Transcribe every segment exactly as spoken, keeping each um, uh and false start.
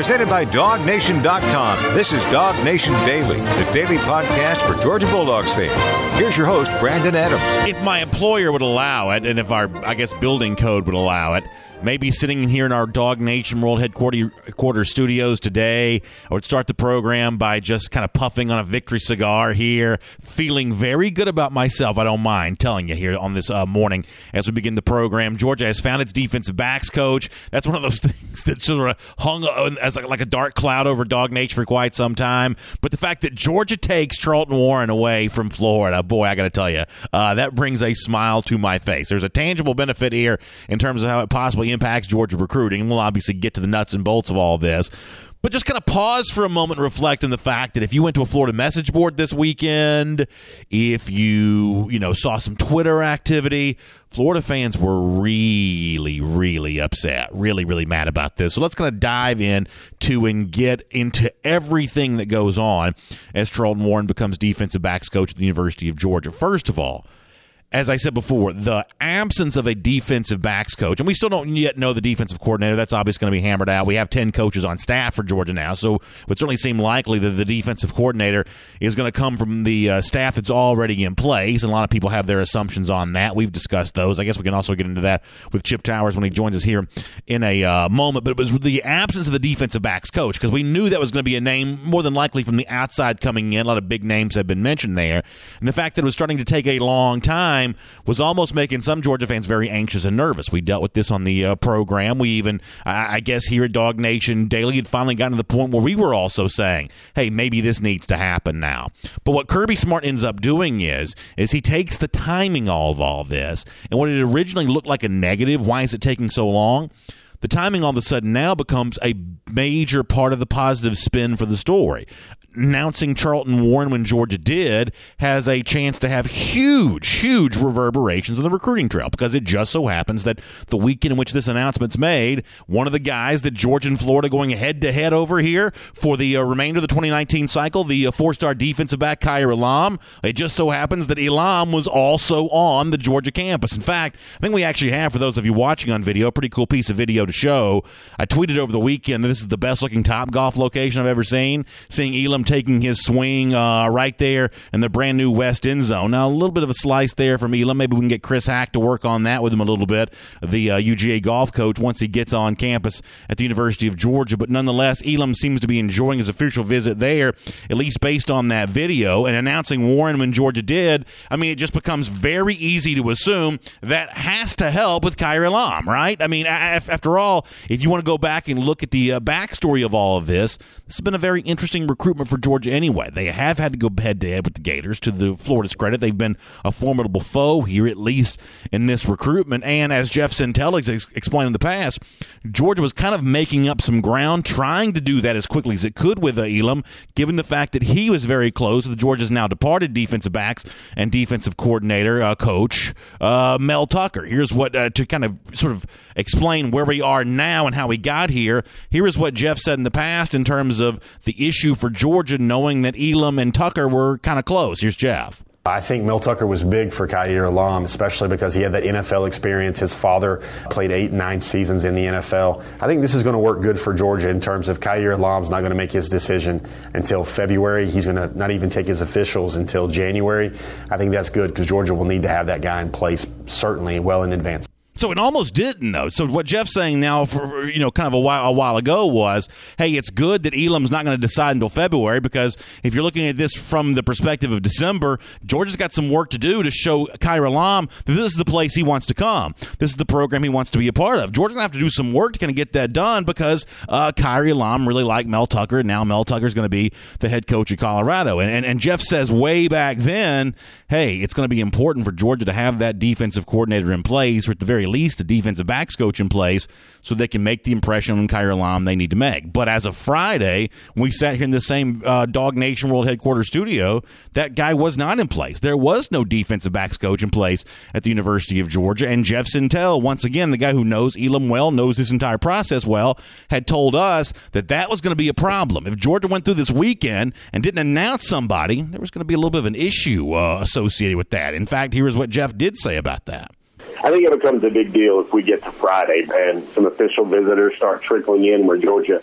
Presented by Dog Nation dot com. This is Dog Nation Daily, the daily podcast for Georgia Bulldogs fans. Here's your host, Brandon Adams. If my employer would allow it, and if our, I guess, building code would allow it, maybe sitting here in our Dog Nation World Headquarters studios today, I would start the program by just kind of puffing on a victory cigar here, feeling very good about myself. I don't mind telling you here on this uh, morning as we begin the program. Georgia has found its defensive backs coach. That's one of those things that sort of hung as like, like a dark cloud over Dog Nation for quite some time. But the fact that Georgia takes Charlton Warren away from Florida, boy, I got to tell you, uh, that brings a smile to my face. There's a tangible benefit here in terms of how it possibly impacts Georgia recruiting, and we'll obviously get to the nuts and bolts of all this. But just kind of pause for a moment and reflect on the fact that if you went to a Florida message board this weekend, if you, you know, saw some Twitter activity, Florida fans were really, really upset, really, really mad about this. So let's kind of dive in to and get into everything that goes on as Charlton Warren becomes defensive backs coach at the University of Georgia. First of all, as I said before, the absence of a defensive backs coach, and we still don't yet know the defensive coordinator. That's obviously going to be hammered out. We have ten coaches on staff for Georgia now, so it would certainly seem likely that the defensive coordinator is going to come from the uh, staff that's already in place, and a lot of people have their assumptions on that. We've discussed those. I guess we can also get into that with Chip Towers when he joins us here in a uh, moment. But it was the absence of the defensive backs coach, because we knew that was going to be a name more than likely from the outside coming in. A lot of big names have been mentioned there. And the fact that it was starting to take a long time was almost making some Georgia fans very anxious and nervous. We dealt with this on the uh, program. We even, I, I guess here at Dog Nation Daily, had finally gotten to the point where we were also saying, hey, maybe this needs to happen now. But what Kirby Smart ends up doing is, is he takes the timing of all this, and what it originally looked like a negative, why is it taking so long? The timing all of a sudden now becomes a major part of the positive spin for the story. Announcing Charlton Warren when Georgia did has a chance to have huge, huge reverberations on the recruiting trail, because it just so happens that the weekend in which this announcement's made, one of the guys that Georgia and Florida going head-to-head over here for the uh, remainder of the twenty nineteen cycle, the uh, four-star defensive back Kaiir Elam, it just so happens that Elam was also on the Georgia campus. In fact, I think we actually have, for those of you watching on video, a pretty cool piece of video to show. I tweeted over the weekend that this is the best-looking Topgolf location I've ever seen, seeing Elam taking his swing uh, right there in the brand new West End Zone. Now, a little bit of a slice there from Elam. Maybe we can get Chris Hack to work on that with him a little bit, the uh, U G A golf coach, once he gets on campus at the University of Georgia. But nonetheless, Elam seems to be enjoying his official visit there, at least based on that video. And announcing Warren when Georgia did, I mean, it just becomes very easy to assume that has to help with Kaiir Elam, right? I mean, after all, if you want to go back and look at the uh, backstory of all of this, this has been a very interesting recruitment for Georgia anyway. They have had to go head-to-head with the Gators. To the Florida's credit, they've been a formidable foe here, at least in this recruitment. And as Jeff Sentell ex- explained in the past, Georgia was kind of making up some ground, trying to do that as quickly as it could with uh, Elam, given the fact that he was very close to the Georgia's now departed defensive backs and defensive coordinator, uh, coach, uh, Mel Tucker. Here's what, uh, to kind of sort of explain where we are now and how we got here. Here is what Jeff said in the past in terms of the issue for Georgia, knowing that Elam and Tucker were kind of close. Here's Jeff. I think Mel Tucker was big for Kaiir Elam, especially because he had that N F L experience. His father played eight, nine seasons in the N F L. I think this is going to work good for Georgia in terms of Kaiir Elam's not going to make his decision until February. He's going to not even take his officials until January. I think that's good because Georgia will need to have that guy in place certainly well in advance. So it almost didn't, though. So what Jeff's saying now, for you know, kind of a while a while ago was, hey, it's good that Elam's not going to decide until February, because if you're looking at this from the perspective of December, Georgia's got some work to do to show Kaiir Elam that this is the place he wants to come. This is the program he wants to be a part of. Georgia's going to have to do some work to kind of get that done, because uh, Kaiir Elam really liked Mel Tucker, and now Mel Tucker's going to be the head coach of Colorado. And, and, and Jeff says way back then, hey, it's going to be important for Georgia to have that defensive coordinator in place, or at the very least a defensive backs coach in place, so they can make the impression on Kaiir Elam they need to make. But as of Friday, when we sat here in the same uh, Dog Nation World Headquarters studio, that guy was not in place. There was no defensive backs coach in place at the University of Georgia. And Jeff Sentell, once again, the guy who knows Elam well, knows this entire process well, had told us that that was going to be a problem. If Georgia went through this weekend and didn't announce somebody, there was going to be a little bit of an issue uh, associated with that. In fact, here is what Jeff did say about that. I think it becomes a big deal if we get to Friday and some official visitors start trickling in where Georgia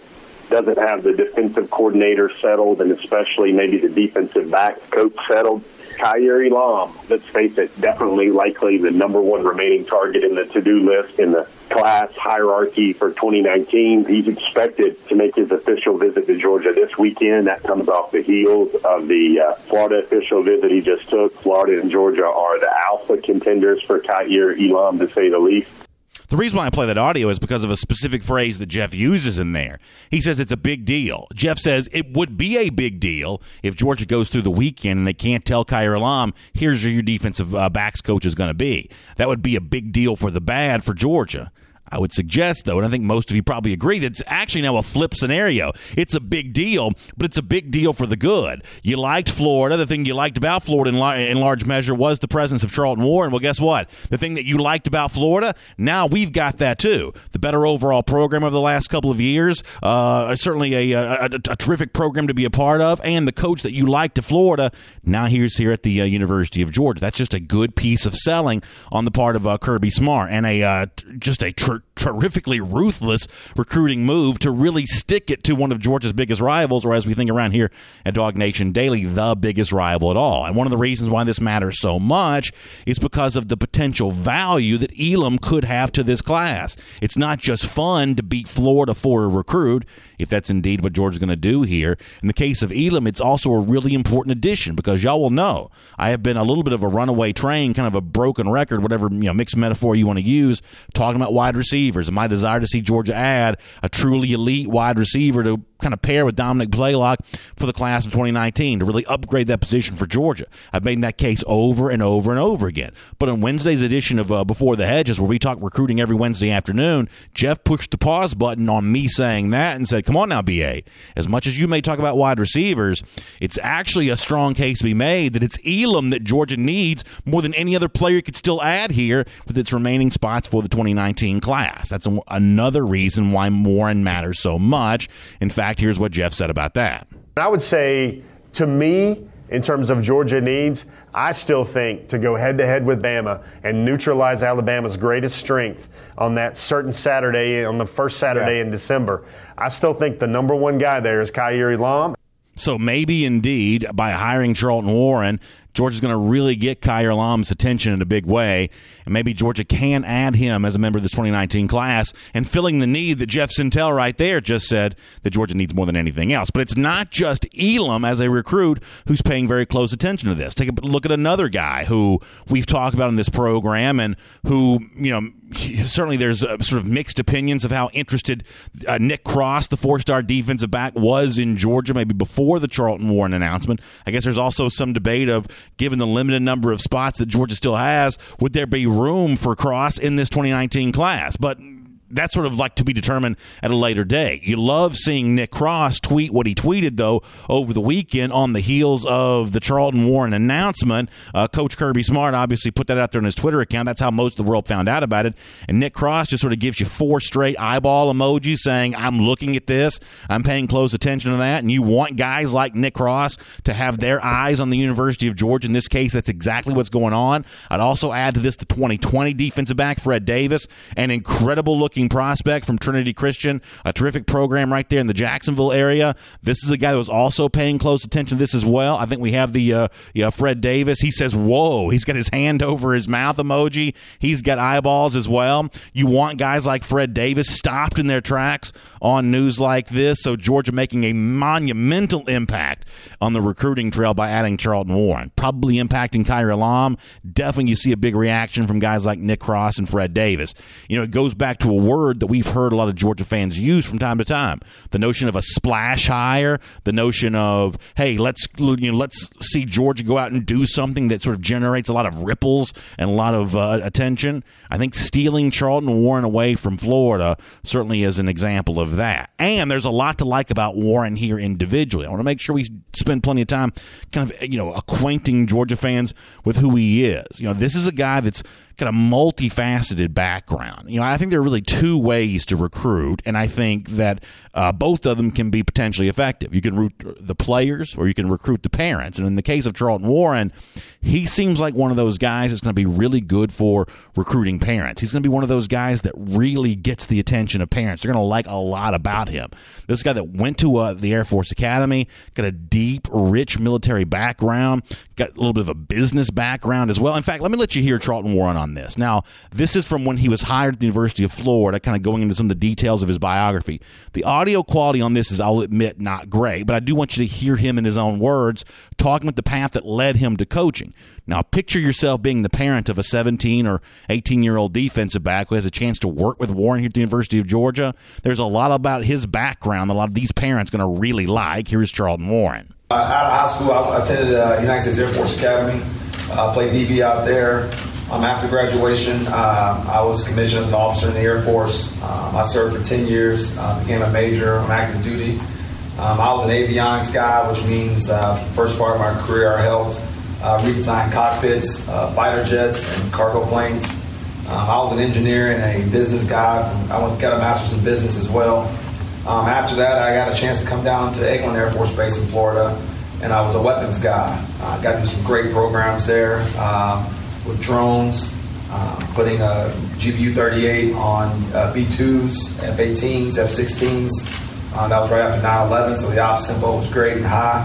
doesn't have the defensive coordinator settled, and especially maybe the defensive back coach settled. Kaiir Elam, let's face it, definitely likely the number one remaining target in the to-do list in the class hierarchy for twenty nineteen. He's expected to make his official visit to Georgia this weekend. That comes off the heels of the uh, Florida official visit he just took. Florida and Georgia are the alpha contenders for Kaiir Elam, to say the least. The reason why I play that audio is because of a specific phrase that Jeff uses in there. He says it's a big deal. Jeff says it would be a big deal if Georgia goes through the weekend and they can't tell Kaiir Elam, here's who your defensive uh, backs coach is going to be. That would be a big deal for the bad for Georgia. I would suggest, though, and I think most of you probably agree, that it's actually now a flip scenario. It's a big deal, but it's a big deal for the good. You liked Florida. The thing you liked about Florida in, la- in large measure was the presence of Charlton Warren. Well, guess what? The thing that you liked about Florida, now we've got that too. The better overall program of the last couple of years, uh, certainly a, a, a, a terrific program to be a part of, and the coach that you liked to Florida, now here's here at the uh, University of Georgia. That's just a good piece of selling on the part of uh, Kirby Smart, and a uh, just a tr- terrifically ruthless recruiting move to really stick it to one of Georgia's biggest rivals, or as we think around here at Dog Nation Daily, the biggest rival at all. And one of the reasons why this matters so much is because of the potential value that Elam could have to this class. It's not just fun to beat Florida for a recruit, if that's indeed what Georgia's going to do here. In the case of Elam, it's also a really important addition, because y'all will know I have been a little bit of a runaway train, kind of a broken record, whatever you know mixed metaphor you want to use, talking about wide receivers and my desire to see Georgia add a truly elite wide receiver to kind of pair with Dominic Blaylock for the class of twenty nineteen to really upgrade that position for Georgia. I've made that case over and over and over again. But on Wednesday's edition of uh, Before the Hedges, where we talk recruiting every Wednesday afternoon, Jeff pushed the pause button on me saying that and said, come on now, B A. As much as you may talk about wide receivers, it's actually a strong case to be made that it's Elam that Georgia needs more than any other player could still add here with its remaining spots for the twenty nineteen class. That's a, another reason why Warren matters so much. In fact, here's what Jeff said about that. I would say, to me, in terms of Georgia needs, I still think to go head-to-head with Bama and neutralize Alabama's greatest strength on that certain Saturday, on the first Saturday yeah. in December, I still think the number one guy there is Kaiir Elam. So maybe, indeed, by hiring Charlton Warren, Georgia's going to really get Kaiir Elam's attention in a big way, and maybe Georgia can add him as a member of this twenty nineteen class, and filling the need that Jeff Sintel right there just said that Georgia needs more than anything else. But it's not just Elam as a recruit who's paying very close attention to this. Take a look at another guy who we've talked about in this program, and who, you know, certainly there's uh, sort of mixed opinions of how interested uh, Nick Cross, the four-star defensive back, was in Georgia maybe before the Charlton Warren announcement. I guess there's also some debate of, given the limited number of spots that Georgia still has, would there be room for Cross in this twenty nineteen class? But that's sort of like to be determined at a later day. You love seeing Nick Cross tweet what he tweeted, though, over the weekend on the heels of the Charlton Warren announcement. Uh, Coach Kirby Smart obviously put that out there on his Twitter account. That's how most of the world found out about it. And Nick Cross just sort of gives you four straight eyeball emojis saying, I'm looking at this, I'm paying close attention to that, and you want guys like Nick Cross to have their eyes on the University of Georgia. In this case, that's exactly what's going on. I'd also add to this the twenty twenty defensive back, Fred Davis, an incredible-looking prospect from Trinity Christian, a terrific program right there in the Jacksonville area. This is a guy that was also paying close attention to this as well. I think we have the uh, yeah, Fred Davis. He says, whoa, he's got his hand over his mouth emoji. He's got eyeballs as well. You want guys like Fred Davis stopped in their tracks on news like this. So Georgia making a monumental impact on the recruiting trail by adding Charlton Warren. Probably impacting Kaiir Elam. Definitely you see a big reaction from guys like Nick Cross and Fred Davis. You know, it goes back to a word that we've heard a lot of Georgia fans use from time to time. The notion of a splash hire, the notion of, hey, let's you know, let's see Georgia go out and do something that sort of generates a lot of ripples and a lot of uh, attention. I think stealing Charlton Warren away from Florida certainly is an example of that. And there's a lot to like about Warren here individually. I want to make sure we spend plenty of time kind of, you know, acquainting Georgia fans with who he is. You know, this is a guy that's got a multifaceted background. You know, I think there are really two two ways to recruit, and I think that uh, both of them can be potentially effective. You can recruit the players or you can recruit the parents. And in the case of Charlton Warren, he seems like one of those guys that's going to be really good for recruiting parents. He's going to be one of those guys that really gets the attention of parents. They're going to like a lot about him. This guy that went to uh, the Air Force Academy, got a deep, rich military background, got a little bit of a business background as well. In fact, let me let you hear Charlton Warren on this. Now, this is from when he was hired at the University of Florida, kind of going into some of the details of his biography. The audio quality on this is, I'll admit, not great, but I do want you to hear him in his own words talking about the path that led him to coaching. Now, picture yourself being the parent of a seventeen or eighteen-year-old defensive back who has a chance to work with Warren here at the University of Georgia. There's a lot about his background that a lot of these parents are going to really like. Here's Charlton Warren. Uh, out of high school, I attended uh, United States Air Force Academy. I uh, played D B out there. Um, after graduation, uh, I was commissioned as an officer in the Air Force. Um, I served for ten years, uh, became a major on active duty. Um, I was an avionics guy, which means uh, first part of my career I helped uh, redesign cockpits, uh, fighter jets, and cargo planes. Um, I was an engineer and a business guy. From, I went got a master's in business as well. Um, after that, I got a chance to come down to Eglin Air Force Base in Florida, and I was a weapons guy. I uh, got to do some great programs there um, with drones, uh, putting a G B U thirty-eight on uh, B twos, F eighteens, F sixteens. Uh, that was right after nine eleven, so the ops tempo was great and high.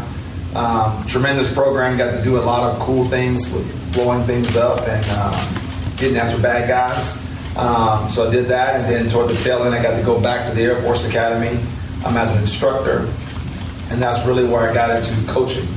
Um, tremendous program. Got to do a lot of cool things with blowing things up and um, getting after bad guys. Um, so I did that, and then toward the tail end, I got to go back to the Air Force Academy um, as an instructor, and that's really where I got into coaching.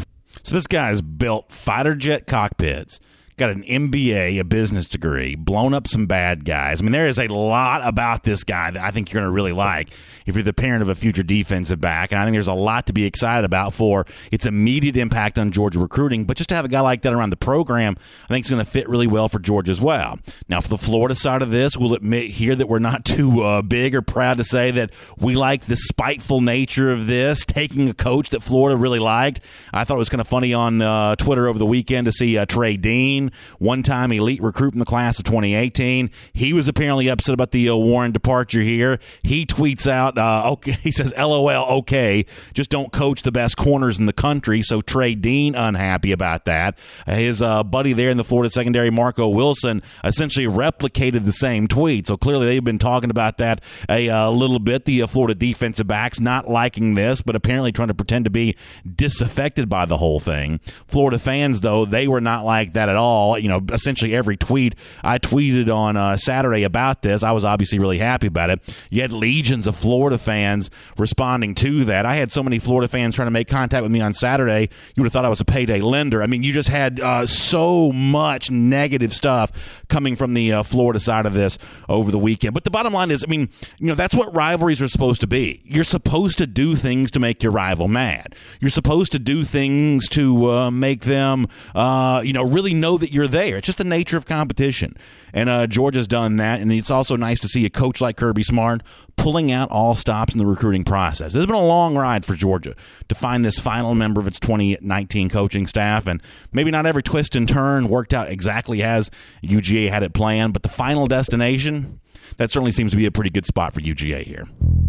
So this guy's built fighter jet cockpits, got an M B A, a business degree, blown up some bad guys. I mean, there is a lot about this guy that I think you're going to really like if you're the parent of a future defensive back. And I think there's a lot to be excited about for its immediate impact on Georgia recruiting. But just to have a guy like that around the program, I think it's going to fit really well for Georgia as well. Now, for the Florida side of this, we'll admit here that we're not too uh, big or proud to say that we like the spiteful nature of this, taking a coach that Florida really liked. I thought it was kind of funny on uh, Twitter over the weekend to see uh, Trey Dean, one-time elite recruit in the class of twenty eighteen. He was apparently upset about the uh, Warren departure here. He tweets out, uh, okay, he says, L O L, okay, just don't coach the best corners in the country. So Trey Dean unhappy about that. Uh, his uh, buddy there in the Florida secondary, Marco Wilson, essentially replicated the same tweet. So clearly they've been talking about that a uh, little bit. The uh, Florida defensive backs not liking this, but apparently trying to pretend to be disaffected by the whole thing. Florida fans, though, they were not like that at all. You know, essentially every tweet I tweeted on uh, Saturday about this, I was obviously really happy about it. You had legions of Florida fans responding to that. I had so many Florida fans trying to make contact with me on Saturday, you would have thought I was a payday lender. I mean, you just had uh, so much negative stuff coming from the uh, Florida side of this over the weekend. But the bottom line is, I mean, you know, that's what rivalries are supposed to be. You're supposed to do things to make your rival mad. You're supposed to do things to uh, make them, uh, you know, really know that you're there. It's just the nature of competition. And uh, Georgia's done that, and it's also nice to see a coach like Kirby Smart pulling out all stops in the recruiting process. It's been a long ride for Georgia to find this final member of its twenty nineteen coaching staff, and maybe not every twist and turn worked out exactly as U G A had it planned, but the final destination, that certainly seems to be a pretty good spot for U G A here.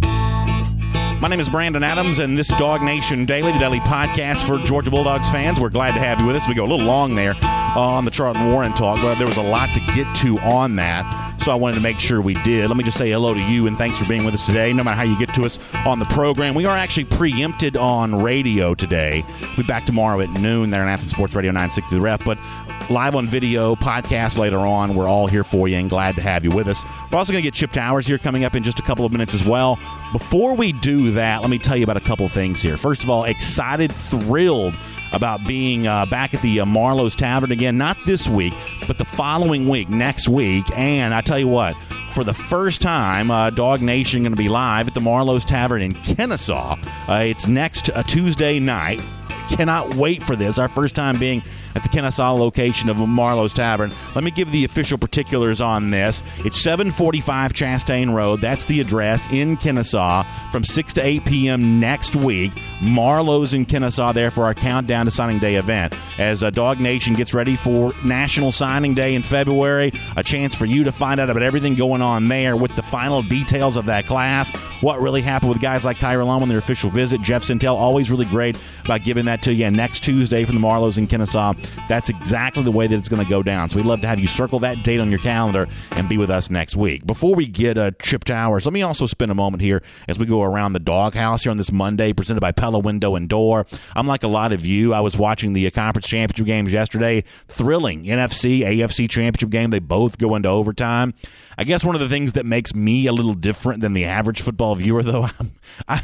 My name is Brandon Adams, and this is Dog Nation Daily, the daily podcast for Georgia Bulldogs fans. We're glad to have you with us. We go a little long there on the Charlton Warren talk, but there was a lot to get to on that, so I wanted to make sure we did. Let me just say hello to you, and thanks for being with us today. No matter how you get to us on the program, we are actually preempted on radio today. We'll be back tomorrow at noon there on Athens Sports Radio nine sixty The Ref, but live on video, podcast later on. We're all here for you and glad to have you with us. We're also going to get Chip Towers here coming up in just a couple of minutes as well. Before we do that, let me tell you about a couple of things here. First of all, excited, thrilled about being uh, back at the uh, Marlowe's Tavern again, not this week, but the following week, next week. And I tell you what, for the first time, uh, Dog Nation going to be live at the Marlowe's Tavern in Kennesaw. Uh, it's next uh, Tuesday night. Cannot wait for this. Our first time being at the Kennesaw location of Marlowe's Tavern. Let me give the official particulars on this. It's seven forty-five Chastain Road. That's the address in Kennesaw from six to eight p.m. next week. Marlowe's in Kennesaw there for our Countdown to Signing Day event. As uh, Dog Nation gets ready for National Signing Day in February, a chance for you to find out about everything going on there with the final details of that class, what really happened with guys like Kaiir Elam on their official visit. Jeff Sintel, always really great about giving that to you. And next Tuesday from the Marlowe's in Kennesaw, that's exactly the way that it's going to go down. So we'd love to have you circle that date on your calendar and be with us next week. Before we get uh, Chip Towers, let me also spend a moment here as we go around the doghouse here on this Monday, presented by Pella Window and Door. I'm like a lot of you. I was watching the uh, conference championship games yesterday. Thrilling N F C, A F C championship game. They both go into overtime. I guess one of the things that makes me a little different than the average football viewer, though, I,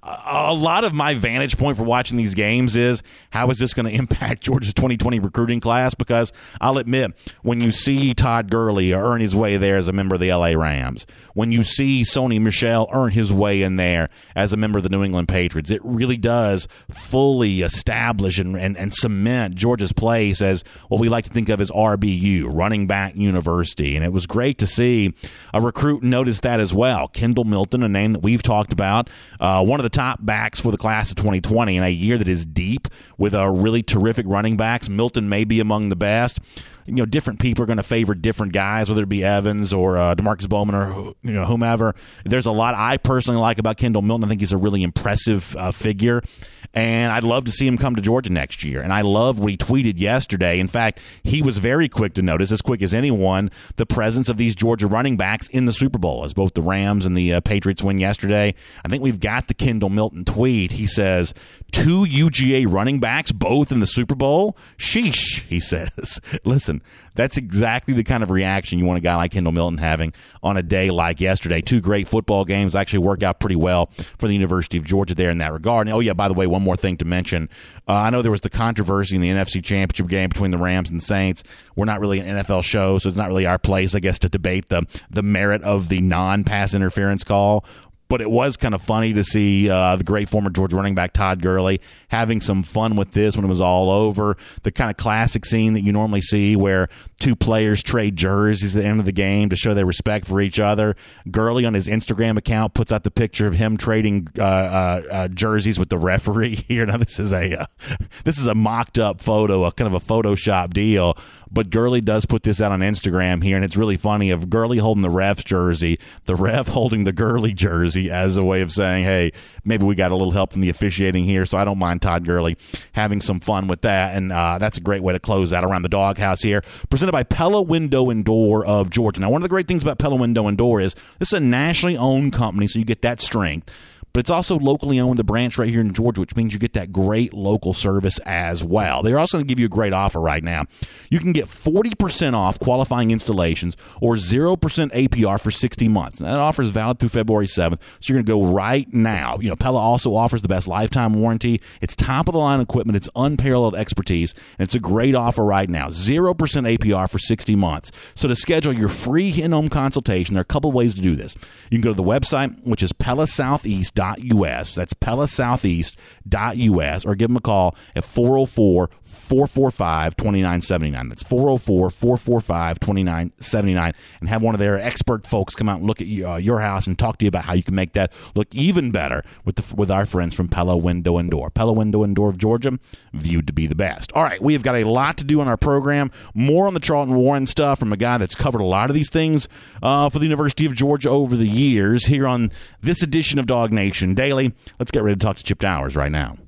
a lot of my vantage point for watching these games is how is this going to impact Georgia's twenty twenty recruiting class? Because I'll admit, when you see Todd Gurley earn his way there as a member of the L A Rams, when you see Sony Michel earn his way in there as a member of the New England Patriots, it really does fully establish and, and, and cement Georgia's place as what we like to think of as R B U, running back university. And it was great to see a recruit notice that as well. Kendall Milton, a name that we've talked about, uh, one of the top backs for the class of twenty twenty in a year that is deep with a really terrific running backs. Milton may be among the best. You know, different people are going to favor different guys, whether it be Evans or uh, DeMarcus Bowman or you know whomever. There's a lot I personally like about Kendall Milton. I think he's a really impressive uh, figure, and I'd love to see him come to Georgia next year. And I love what he tweeted yesterday. In fact, he was very quick to notice, as quick as anyone, the presence of these Georgia running backs in the Super Bowl, as both the Rams and the uh, Patriots win yesterday. I think we've got the Kendall Milton tweet. He says, two U G A running backs, both in the Super Bowl? Sheesh, he says. Listen, that's exactly the kind of reaction you want a guy like Kendall Milton having on a day like yesterday. Two great football games actually worked out pretty well for the University of Georgia there in that regard. And, oh, yeah, by the way, one more thing to mention. Uh, I know there was the controversy in the N F C Championship game between the Rams and the Saints. We're not really an N F L show, so it's not really our place, I guess, to debate the, the merit of the non-pass interference call. But it was kind of funny to see uh, the great former Georgia running back Todd Gurley having some fun with this when it was all over. The kind of classic scene that you normally see where two players trade jerseys at the end of the game to show their respect for each other. Gurley on his Instagram account puts out the picture of him trading uh, uh, uh, jerseys with the referee here. Now this is a uh, this is a mocked up photo, a kind of a Photoshop deal. But Gurley does put this out on Instagram here, and it's really funny of Gurley holding the ref's jersey, the ref holding the Gurley jersey, as a way of saying, hey, maybe we got a little help from the officiating here, so I don't mind Todd Gurley having some fun with that. And uh, that's a great way to close out around the doghouse here. Presented by Pella Window and Door of Georgia. Now, one of the great things about Pella Window and Door is this is a nationally owned company, so you get that strength. But it's also locally owned, the branch right here in Georgia, which means you get that great local service as well. They're also going to give you a great offer right now. You can get forty percent off qualifying installations or zero percent A P R for sixty months. Now, that offer is valid through February seventh, so you're going to go right now. You know, Pella also offers the best lifetime warranty. It's top-of-the-line equipment. It's unparalleled expertise, and it's a great offer right now. zero percent A P R for sixty months. So to schedule your free in-home consultation, there are a couple ways to do this. You can go to the website, which is pella southeast dot U S. That's pella southeast dot U S, or give them a call at four oh four, four four five, two nine seven nine. That's four oh four, four four five, two nine seven nine, and have one of their expert folks come out and look at you, uh, your house and talk to you about how you can make that look even better with the, with our friends from Pella Window and Door. Pella Window and Door of Georgia, viewed to be the best. All right, we have got a lot to do on our program. More on the Charlton Warren stuff from a guy that's covered a lot of these things uh, for the University of Georgia over the years here on this edition of Dog Nation Daily. Let's get ready to talk to Chip Towers right now.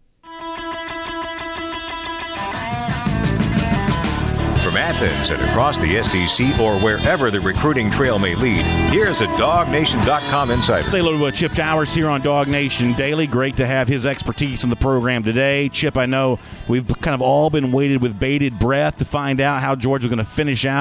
From Athens and across the S E C or wherever the recruiting trail may lead, here's a dog nation dot com insider. Say hello to uh, Chip Towers here on Dog Nation Daily. Great to have his expertise on the program today. Chip, I know we've kind of all been waited with bated breath to find out how Georgia's going to finish out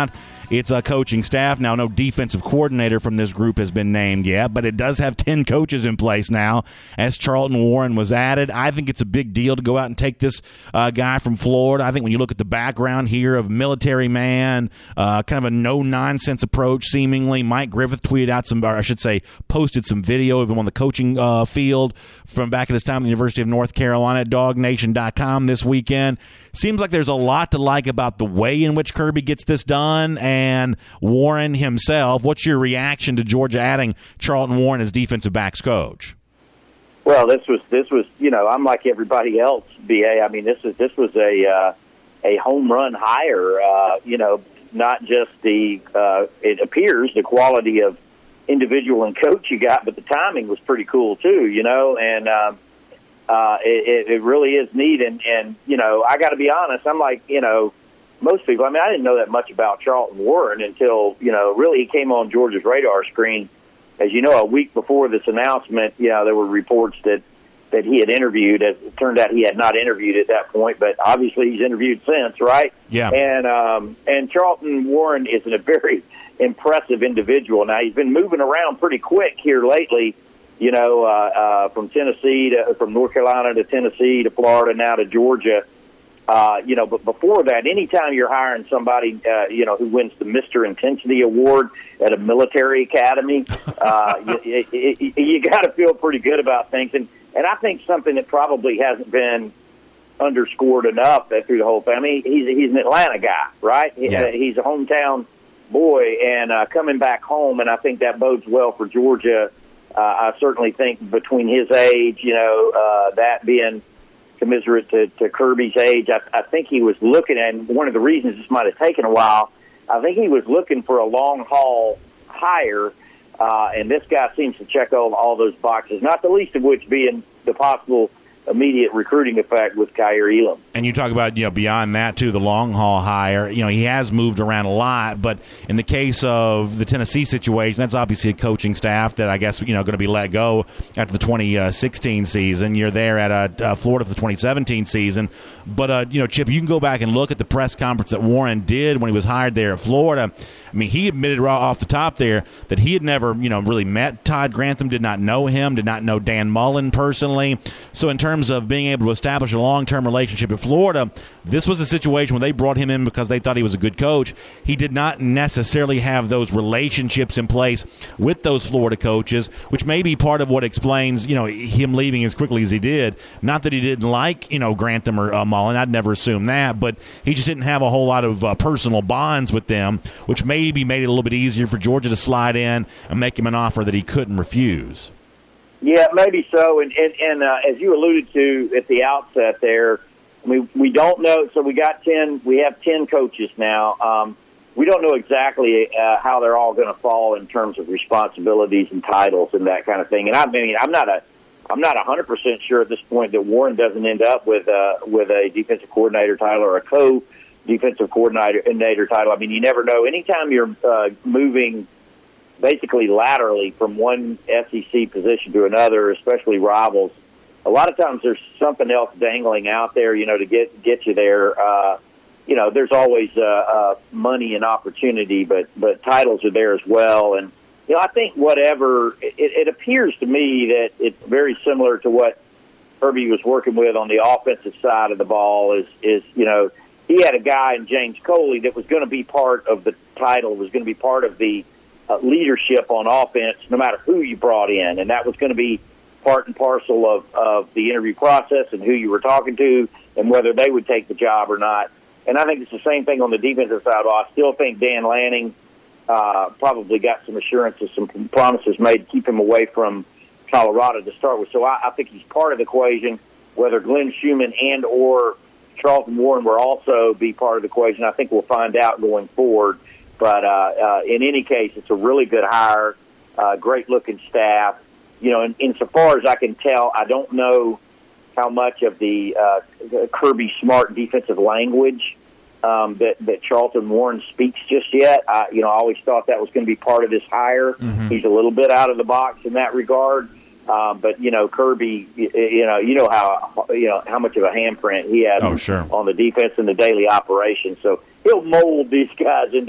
its uh, coaching staff. Now, no defensive coordinator from this group has been named yet, but it does have ten coaches in place now as Charlton Warren was added. I think it's a big deal to go out and take this uh, guy from Florida. I think when you look at the background here of military man, uh, kind of a no-nonsense approach seemingly. Mike Griffith tweeted out some, or I should say posted some video of him on the coaching uh, field from back at his time at the University of North Carolina at dog nation dot com this weekend. Seems like there's a lot to like about the way in which Kirby gets this done and Warren himself. What's your reaction to Georgia adding Charlton Warren as defensive backs coach? Well, this was this was you know I'm like everybody else, B A. I mean this is this was a uh, a home run hire. Uh, you know, not just the uh, it appears the quality of individual and coach you got, but the timing was pretty cool too. You know, and um, uh, it, it really is neat. And and you know, I got to be honest. I'm like you know. Most people, I mean, I didn't know that much about Charlton Warren until, you know, really he came on Georgia's radar screen. As you know, a week before this announcement, you know, there were reports that, that he had interviewed. As it turned out, he had not interviewed at that point, but obviously he's interviewed since, right? Yeah. And um, and Charlton Warren is a very impressive individual. Now, he's been moving around pretty quick here lately, you know, uh, uh, from Tennessee to, from North Carolina to Tennessee to Florida, now to Georgia. Uh, you know, but before that, anytime you're hiring somebody, uh, you know, who wins the Mister Intensity Award at a military academy, uh, you, you, you got to feel pretty good about things. And, and I think something that probably hasn't been underscored enough through the whole thing. I mean, he's, he's an Atlanta guy, right? Yeah. He's a hometown boy and uh, coming back home, and I think that bodes well for Georgia. Uh, I certainly think between his age, you know, uh, that being commiserate to, to Kirby's age, I, I think he was looking at, and one of the reasons this might have taken a while, I think he was looking for a long-haul hire, uh, and this guy seems to check all, all those boxes, not the least of which being the possible immediate recruiting effect with Kaiir Elam. And you talk about, you know, beyond that, too, the long-haul hire. You know, he has moved around a lot, but in the case of the Tennessee situation, that's obviously a coaching staff that I guess, you know, going to be let go after the twenty sixteen season. You're there at uh, uh, Florida for the twenty seventeen season. But, uh, you know, Chip, you can go back and look at the press conference that Warren did when he was hired there at Florida. I mean, he admitted right off the top there that he had never, you know, really met Todd Grantham, did not know him, did not know Dan Mullen personally. So in terms of being able to establish a long-term relationship at Florida, this was a situation where they brought him in because they thought he was a good coach. He did not necessarily have those relationships in place with those Florida coaches, which may be part of what explains, you know, him leaving as quickly as he did. Not that he didn't like, you know, Grantham or uh, Mullen. I'd never assume that, but he just didn't have a whole lot of uh, personal bonds with them, which maybe made it a little bit easier for Georgia to slide in and make him an offer that he couldn't refuse. Yeah, maybe so. And and, and uh, as you alluded to at the outset there, we we don't know. So we got ten. We have ten coaches now. Um, we don't know exactly uh, how they're all going to fall in terms of responsibilities and titles and that kind of thing. And I mean, I'm not a I'm not a hundred percent sure at this point that Warren doesn't end up with uh, with a defensive coordinator title or a co defensive coordinator title. I mean, you never know. Anytime you're uh, moving basically laterally from one S E C position to another, especially rivals, a lot of times there's something else dangling out there, you know, to get get you there. Uh, you know, there's always uh, uh, money and opportunity, but but titles are there as well. And, you know, I think whatever, it, it appears to me that it's very similar to what Kirby was working with on the offensive side of the ball is, is you know, he had a guy in James Coley that was going to be part of the title, was going to be part of the uh, leadership on offense, no matter who you brought in. And that was going to be part and parcel of, of the interview process and who you were talking to and whether they would take the job or not. And I think it's the same thing on the defensive side. Well, I still think Dan Lanning uh, probably got some assurances, some promises made to keep him away from Colorado to start with. So I, I think he's part of the equation. Whether Glenn Schumann and or Charlton Warren will also be part of the equation, I think we'll find out going forward. But uh, uh, in any case, it's a really good hire, uh, great-looking staff. You know, in, insofar as I can tell, I don't know how much of the uh, Kirby Smart defensive language um, that, that Charlton Warren speaks just yet. I, you know, I always thought that was going to be part of this hire. Mm-hmm. He's a little bit out of the box in that regard. Um, but, you know, Kirby, you, you know, you know how, you know, how much of a handprint he has oh, sure. on the defense and the daily operation. So he'll mold these guys into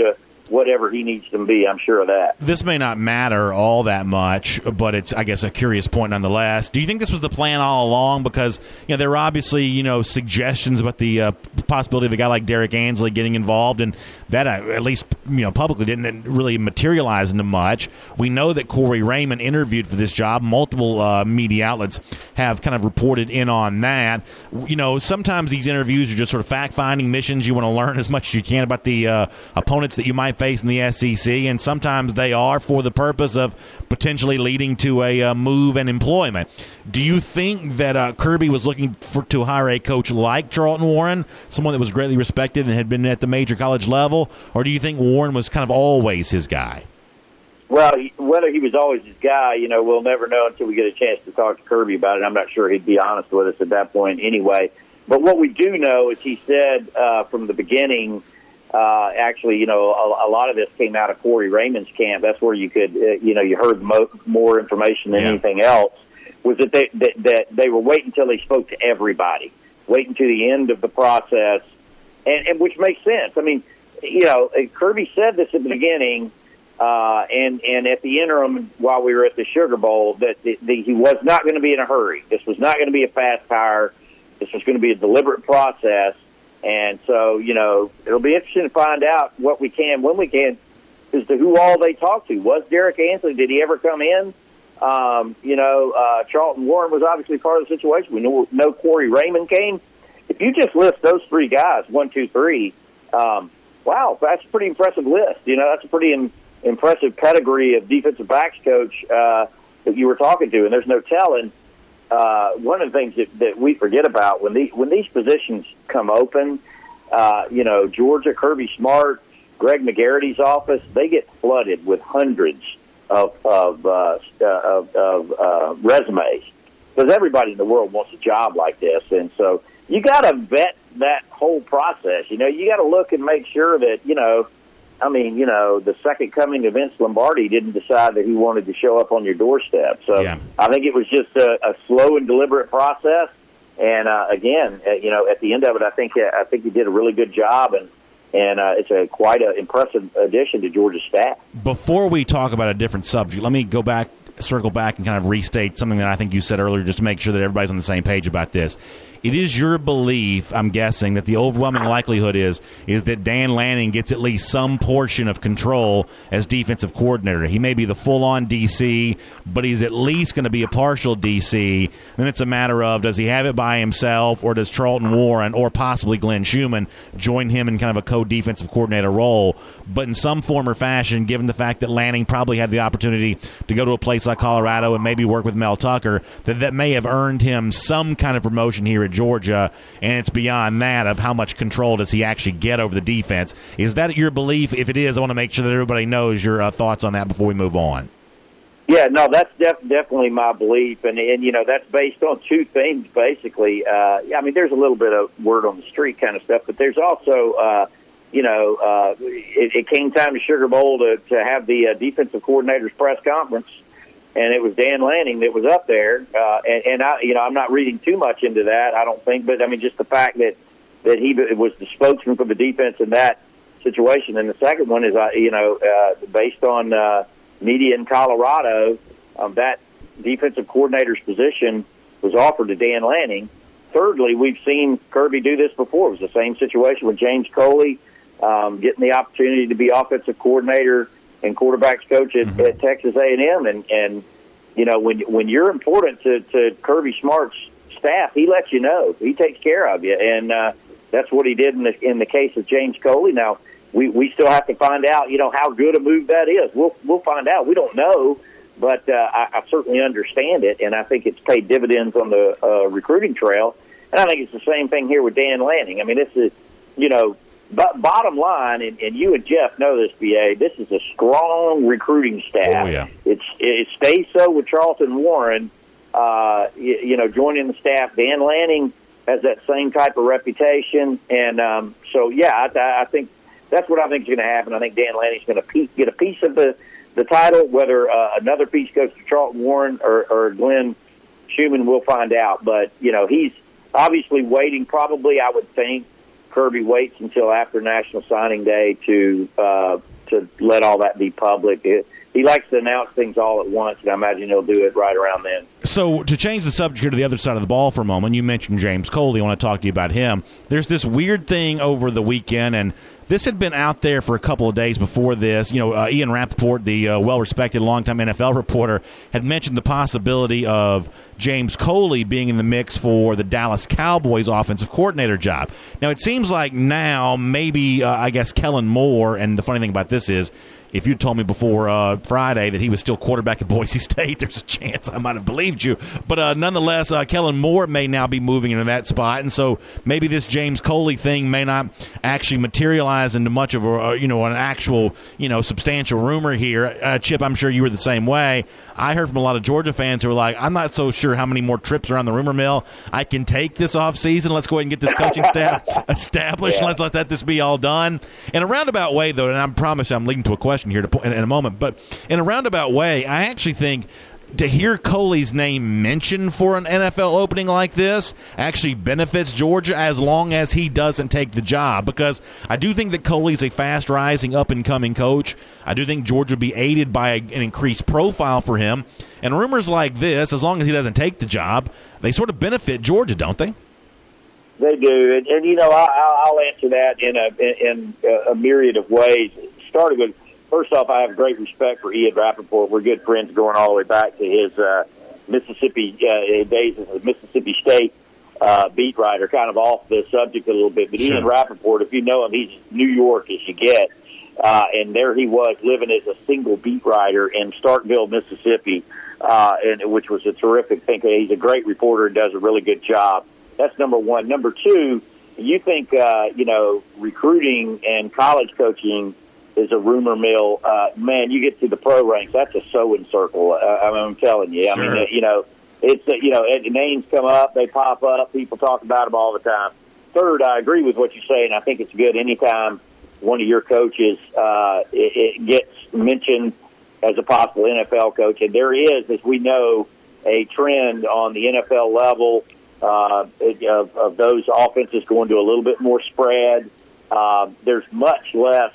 whatever he needs them to be. I'm sure of that. This may not matter all that much, but it's, I guess, a curious point nonetheless. Do you think this was the plan all along? Because, you know, there were obviously, you know, suggestions about the uh, possibility of a guy like Derek Ansley getting involved, and that, uh, at least, you know, publicly didn't really materialize into much. We know that Corey Raymond interviewed for this job. Multiple uh, media outlets have kind of reported in on that. You know, sometimes these interviews are just sort of fact-finding missions. You want to learn as much as you can about the uh, opponents that you might face in the S E C, and sometimes they are for the purpose of potentially leading to a uh, move and employment. Do you think that uh, Kirby was looking for, to hire a coach like Charlton Warren, someone that was greatly respected and had been at the major college level, or do you think Warren was kind of always his guy? Well, whether he was always his guy, you know, we'll never know until we get a chance to talk to Kirby about it. I'm not sure he'd be honest with us at that point anyway. But what we do know is he said uh, from the beginning, Uh, actually, you know, a, a lot of this came out of Corey Raymond's camp. That's where you could, uh, you know, you heard mo- more information than yeah. anything else, was that they, that, that they were waiting until they spoke to everybody, waiting to the end of the process, and, and which makes sense. I mean, you know, Kirby said this at the beginning, uh, and, and at the interim while we were at the Sugar Bowl, that the, the, he was not going to be in a hurry. This was not going to be a fast hire. This was going to be a deliberate process. And so, you know, it'll be interesting to find out what we can, when we can, as to who all they talked to. Was Derek Ansley, did he ever come in? Um, you know, uh, Charlton Warren was obviously part of the situation. We know, know Corey Raymond came. If you just list those three guys, one, two, three, um, wow, that's a pretty impressive list. You know, that's a pretty im- impressive pedigree of defensive backs coach uh, that you were talking to, and there's no telling. Uh, one of the things that, that we forget about when these when these positions come open, uh, you know, Georgia, Kirby Smart, Greg McGarity's office, they get flooded with hundreds of of, uh, of, of uh, resumes because everybody in the world wants a job like this, and so you got to vet that whole process. You know, you got to look and make sure that, you know, I mean, you know, the second coming of Vince Lombardi didn't decide that he wanted to show up on your doorstep. So yeah. I think it was just a, a slow and deliberate process. And uh, again, uh, you know, at the end of it, I think uh, I think he did a really good job, and and uh, it's a quite an impressive addition to Georgia's staff. Before we talk about a different subject, let me go back, circle back, and kind of restate something that I think you said earlier, just to make sure that everybody's on the same page about this. It is your belief, I'm guessing, that the overwhelming likelihood is is that Dan Lanning gets at least some portion of control as defensive coordinator. He may be the full-on D C, but he's at least going to be a partial D C. Then it's a matter of, does he have it by himself, or does Charlton Warren or possibly Glenn Schumann join him in kind of a co-defensive coordinator role? But in some form or fashion, given the fact that Lanning probably had the opportunity to go to a place like Colorado and maybe work with Mel Tucker, that that may have earned him some kind of promotion here at Georgia, and it's beyond that of how much control does he actually get over the defense. Is that your belief? If it is, I want to make sure that everybody knows your uh, thoughts on that before we move on. Yeah, no, that's def- definitely my belief, and, and, you know, that's based on two things, basically. Uh, I mean, there's a little bit of word on the street kind of stuff, but there's also, uh, you know, uh, it, it came time to Sugar Bowl to, to have the uh, defensive coordinator's press conference, and it was Dan Lanning that was up there. Uh, and, and I, you know, I'm not reading too much into that, I don't think, but I mean, just the fact that, that he was the spokesman for the defense in that situation. And the second one is, uh, you know, uh, based on uh, media in Colorado, um, that defensive coordinator's position was offered to Dan Lanning. Thirdly, we've seen Kirby do this before. It was the same situation with James Coley, um, getting the opportunity to be offensive coordinator and quarterbacks coach at, mm-hmm. at Texas A and M, and and you know, when when you're important to, to Kirby Smart's staff, he lets you know. He takes care of you, and uh, that's what he did in the in the case of James Coley. Now we, we still have to find out, you know, how good a move that is. We'll we'll find out. We don't know, but uh, I, I certainly understand it, and I think it's paid dividends on the uh, recruiting trail. And I think it's the same thing here with Dan Lanning. I mean, this is, you know. But bottom line, and, and you and Jeff know this, B A, this is a strong recruiting staff. Oh, yeah. It's, it stays so with Charlton Warren, uh, you, you know, joining the staff. Dan Lanning has that same type of reputation. And um, so, yeah, I, I think that's what I think is going to happen. I think Dan Lanning's going to get a piece of the, the title. Whether uh, another piece goes to Charlton Warren or, or Glenn Schumann, we'll find out. But, you know, he's obviously waiting, probably, I would think, Kirby waits until after National Signing Day to uh, to let all that be public. It, he likes to announce things all at once, and I imagine he'll do it right around then. So to change the subject here to the other side of the ball for a moment, you mentioned James Coley. I want to talk to you about him. There's this weird thing over the weekend, and this had been out there for a couple of days before this. You know, uh, Ian Rappaport, the uh, well-respected longtime N F L reporter, had mentioned the possibility of James Coley being in the mix for the Dallas Cowboys offensive coordinator job. Now, it seems like now maybe, uh, I guess, Kellen Moore, and the funny thing about this is, if you told me before uh, Friday that he was still quarterback at Boise State, there's a chance I might have believed you. But uh, nonetheless, uh, Kellen Moore may now be moving into that spot, and so maybe this James Coley thing may not actually materialize into much of a, you know, an actual, you know, substantial rumor here. Uh, Chip, I'm sure you were the same way. I heard from a lot of Georgia fans who were like, I'm not so sure how many more trips around the rumor mill I can take this offseason. Let's go ahead and get this coaching staff established. Yeah. Let's let that this be all done. In a roundabout way, though, and I promise I'm leading to a question here to, in, in a moment, but in a roundabout way, I actually think to hear Coley's name mentioned for an N F L opening like this actually benefits Georgia as long as he doesn't take the job, because I do think that Coley's a fast-rising, up-and-coming coach. I do think Georgia will be aided by a, an increased profile for him. And rumors like this, as long as he doesn't take the job, they sort of benefit Georgia, don't they? They do. And, and you know, I, I'll answer that in a, in a myriad of ways, starting with, first off, I have great respect for Ian Rappaport. We're good friends going all the way back to his uh, Mississippi uh, days as a Mississippi State uh, beat writer, kind of off the subject a little bit. But sure. Ian Rappaport, if you know him, he's New York as you get. Uh, and there he was living as a single beat writer in Starkville, Mississippi, uh, and which was a terrific thing. He's a great reporter and does a really good job. That's number one. Number two, you think, uh, you know, recruiting and college coaching is a rumor mill. Uh, man, you get to the pro ranks, that's a sewing circle. Uh, I mean, I'm telling you. Sure. I mean, you know, it's uh, you know, names come up, they pop up, people talk about them all the time. Third, I agree with what you say, and I think it's good anytime one of your coaches uh, it, it gets mentioned as a possible N F L coach. And there is, as we know, a trend on the N F L level uh, of, of those offenses going to a little bit more spread. Uh, there's much less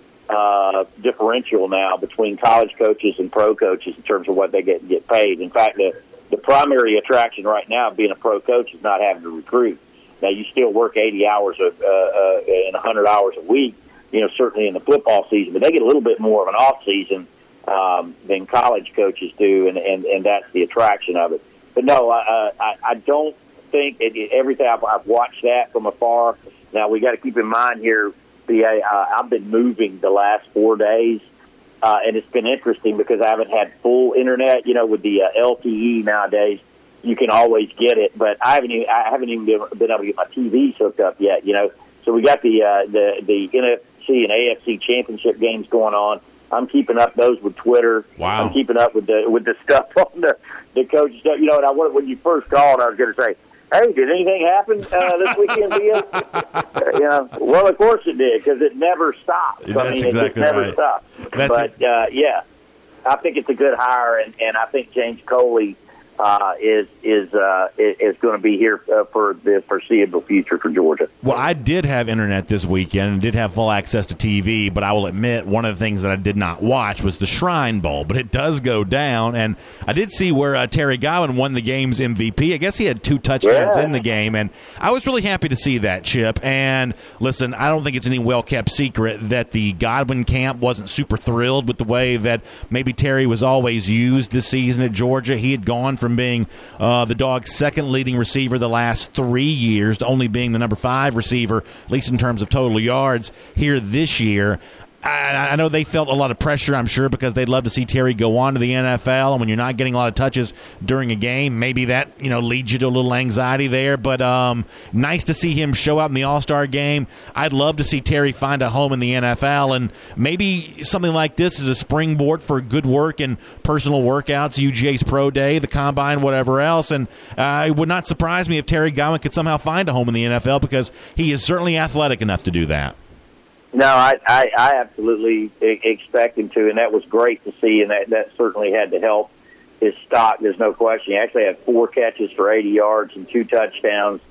uh, differential now between college coaches and pro coaches in terms of what they get get paid. In fact, the, the primary attraction right now of being a pro coach is not having to recruit. Now, you still work eighty hours of, uh, uh, and one hundred hours a week, you know, certainly in the football season, but they get a little bit more of an off season um, than college coaches do, and, and, and that's the attraction of it. But no, I, I, I don't think it, it, everything I've, I've watched that from afar. Now, we got to keep in mind here, B A, uh, I've been moving the last four days, uh, and it's been interesting because I haven't had full internet. You know, with the uh, L T E nowadays, you can always get it, but I haven't even, I haven't even been, been able to get my T Vs hooked up yet. You know, so we got the uh, the the N F C and A F C championship games going on. I'm keeping up those with Twitter. Wow. I'm keeping up with the with the stuff on the the coach stuff. You know, and I when you first called, I was going to say, "Hey, did anything happen uh, this weekend, Via?" You know, well, of course it did, because it never stops. That's I mean, exactly it just never right. stops. That's but uh, yeah, I think it's a good hire, and, and I think James Coley uh, is is uh, is going to be here uh, for the foreseeable future for Georgia. Well, I did have internet this weekend and did have full access to T V, but I will admit one of the things that I did not watch was the Shrine Bowl, but it does go down, and I did see where uh, Terry Godwin won the game's M V P. I guess he had two touchdowns yeah. in the game, and I was really happy to see that, Chip. And listen, I don't think it's any well-kept secret that the Godwin camp wasn't super thrilled with the way that maybe Terry was always used this season at Georgia. He had gone from being uh, the Dog's second leading receiver the last three years to only being the number five receiver, at least in terms of total yards, here this year. I, I know they felt a lot of pressure, I'm sure, because they'd love to see Terry go on to the N F L, and when you're not getting a lot of touches during a game, maybe that, you know, leads you to a little anxiety there. But um, nice to see him show up in the All-Star game. I'd love to see Terry find a home in the N F L, and maybe something like this is a springboard for good work and personal workouts, U G A's Pro Day, the Combine, whatever else. And uh, it would not surprise me if Terry Godwin could somehow find a home in the N F L, because he is certainly athletic enough to do that. No, I, I, I absolutely expect him to, and that was great to see, and that, that certainly had to help his stock. There's no question. He actually had four catches for eighty yards and two touchdowns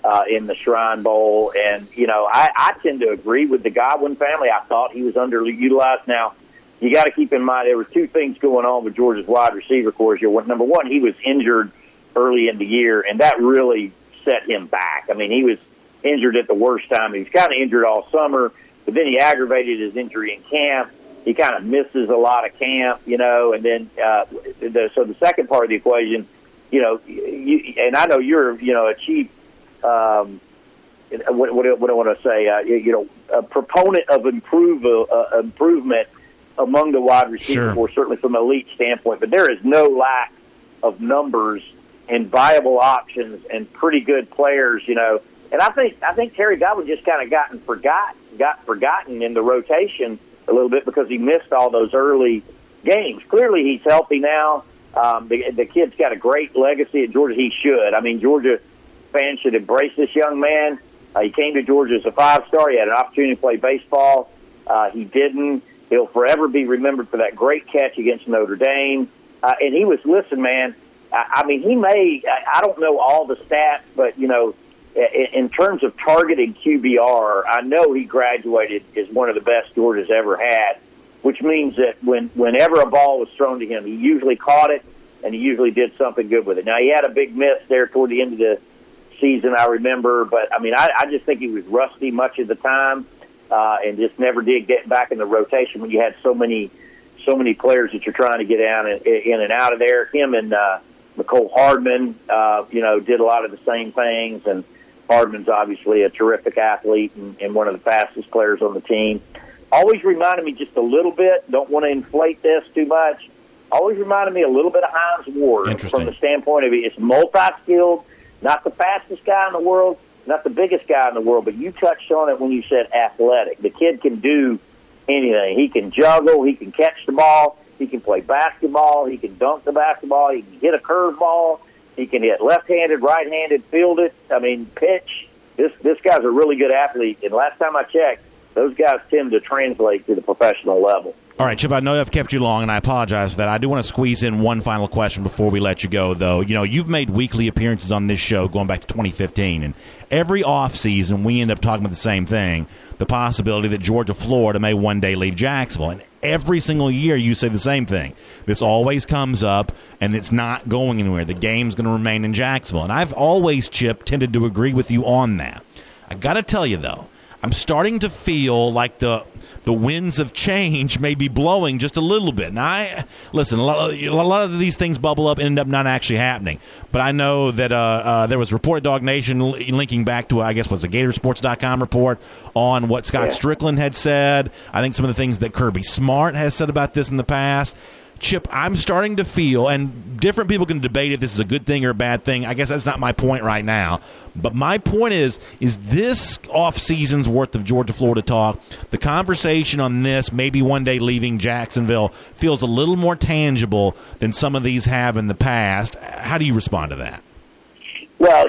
uh, in the Shrine Bowl. And, you know, I, I tend to agree with the Godwin family. I thought he was underutilized. Now, you got to keep in mind there were two things going on with Georgia's wide receiver corps. Number one, he was injured early in the year, and that really set him back. I mean, he was injured at the worst time. He was kind of injured all summer, but then he aggravated his injury in camp. He kind of misses a lot of camp, you know, and then uh, the, so the second part of the equation, you know, you, and I know you're, you know, a chief, um, what, what, what do I want to say, uh, you know, a proponent of improve, uh, improvement among the wide receivers, sure. certainly from an elite standpoint, but there is no lack of numbers and viable options and pretty good players, you know. And I think I think Terry Godwin just kind of gotten forgot got forgotten in the rotation a little bit because he missed all those early games. Clearly, he's healthy now. Um, the, the kid's got a great legacy at Georgia. He should. I mean, Georgia fans should embrace this young man. Uh, he came to Georgia as a five-star. He had an opportunity to play baseball. Uh, he didn't. He'll forever be remembered for that great catch against Notre Dame. Uh, and he was, listen, man, I, I mean, he may, I, I don't know all the stats, but, you know, in, in terms of targeting Q B R, I know he graduated as one of the best Georgia's ever had, which means that when whenever a ball was thrown to him, he usually caught it, and he usually did something good with it. Now, he had a big miss there toward the end of the season, I remember, but, I mean, I, I just think he was rusty much of the time. Uh, and just never did get back in the rotation when you had so many, so many players that you're trying to get down and, in and out of there. Him and uh, Mecole Hardman, uh, you know, did a lot of the same things. And Hardman's obviously a terrific athlete and, and one of the fastest players on the team. Always reminded me just a little bit. Don't want to inflate this too much. Always reminded me a little bit of Hines Ward from the standpoint of it's multi-skilled, not the fastest guy in the world. Not the biggest guy in the world, but you touched on it when you said athletic. The kid can do anything. He can juggle. He can catch the ball. He can play basketball. He can dunk the basketball. He can hit a curveball. He can hit left-handed, right-handed, field it. I mean, pitch. This this guy's a really good athlete. And last time I checked, those guys tend to translate to the professional level. All right, Chip, I know I've kept you long, and I apologize for that. I do want to squeeze in one final question before we let you go, though. You know, you've made weekly appearances on this show going back to twenty fifteen, and every offseason we end up talking about the same thing, the possibility that Georgia, Florida may one day leave Jacksonville. And every single year you say the same thing. This always comes up, and it's not going anywhere. The game's going to remain in Jacksonville. And I've always, Chip, tended to agree with you on that. I got to tell you, though, I'm starting to feel like the the winds of change may be blowing just a little bit. Now, I, listen, a lot, of, a lot of these things bubble up and end up not actually happening. But I know that uh, uh, there was a report at Dog Nation linking back to, I guess, was a Gator Sports dot com report on what Scott yeah. Strickland had said. I think some of the things that Kirby Smart has said about this in the past. Chip, I'm starting to feel, and different people can debate if this is a good thing or a bad thing. I guess that's not my point right now. But my point is, is this off-season's worth of Georgia-Florida talk, the conversation on this, maybe one day leaving Jacksonville, feels a little more tangible than some of these have in the past. How do you respond to that? Well,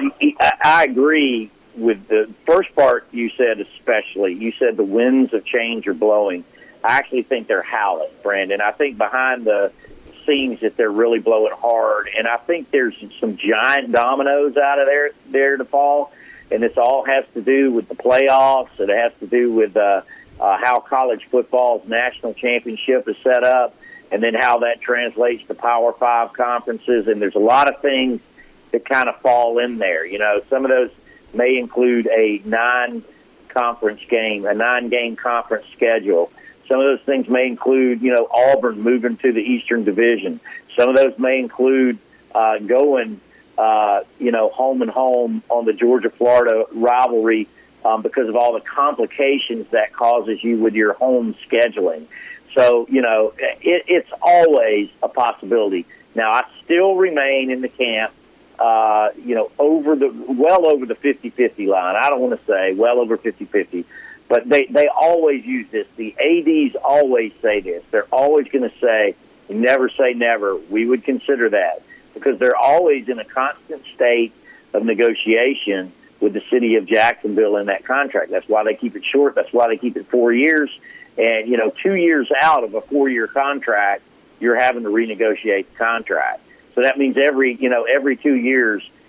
I agree with the first part you said especially. You said the winds of change are blowing. I actually think they're howling, Brandon. I think behind the scenes that they're really blowing hard, and I think there's some giant dominoes out of there there to fall, and this all has to do with the playoffs. It has to do with uh, uh, how college football's national championship is set up, and then how that translates to Power Five conferences, and there's a lot of things that kind of fall in there. You know, some of those may include a nine-conference game, a nine-game conference schedule. Some of those things may include, you know, Auburn moving to the Eastern Division. Some of those may include uh, going, uh, you know, home and home on the Georgia-Florida rivalry um, because of all the complications that causes you with your home scheduling. So, you know, it, it's always a possibility. Now, I still remain in the camp, uh, you know, over the well over the fifty-fifty line. I don't want to say well over fifty-fifty. But they, they always use this. The A Ds always say this. They're always going to say, never say never. We would consider that. Because they're always in a constant state of negotiation with the city of Jacksonville in that contract. That's why they keep it short. That's why they keep it four years. And, you know, two years out of a four-year contract, you're having to renegotiate the contract. So that means every, you know, every two years